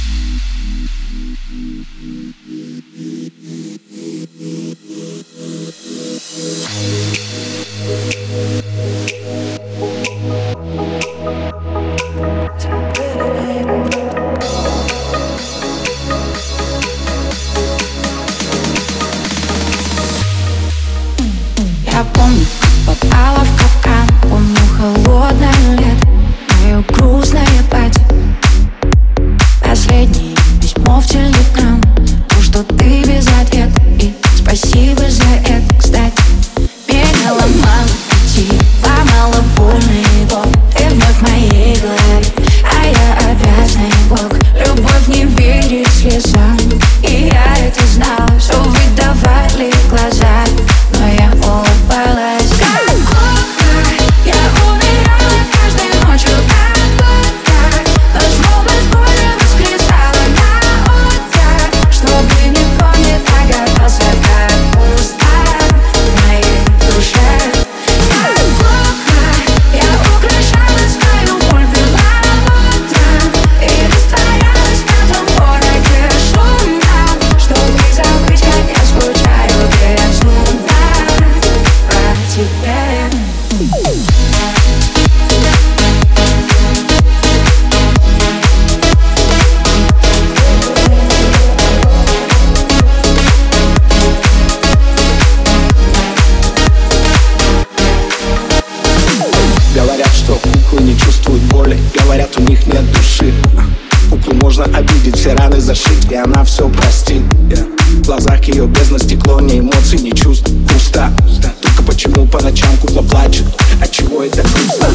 Я помню, как попала в капкан. Помню холодное лето, мое грустное платье, последнее письмо в телеграм. То, что ты без ответа, и спасибо за это, кстати. Меня ломало идти, ломало больно и боль. Ты вновь в моей голове, а я обязанный бог. Любовь не верит слезам, и я это знала. Все выдавали глаза, но я улыбалась. Как плохо, я умирала каждой ночью от плака, но снова с болью воскресала на утро. Чтобы не помнить, догадался, как пусто в моей душе. Как плохо, я украшала свою боль перламутром и растворялась в этом городе шумном. Чтобы забыть, как я скучаю безумно по тебе. Говорят, что куклы не чувствуют боли, говорят, у них нет души. Куклу можно обидеть, все раны зашить, и она все простит. В глазах ее бездна, стекло, ни эмоций, ни чувств, пусто. Только почему по ночам кукла плачет? Отчего это грустно?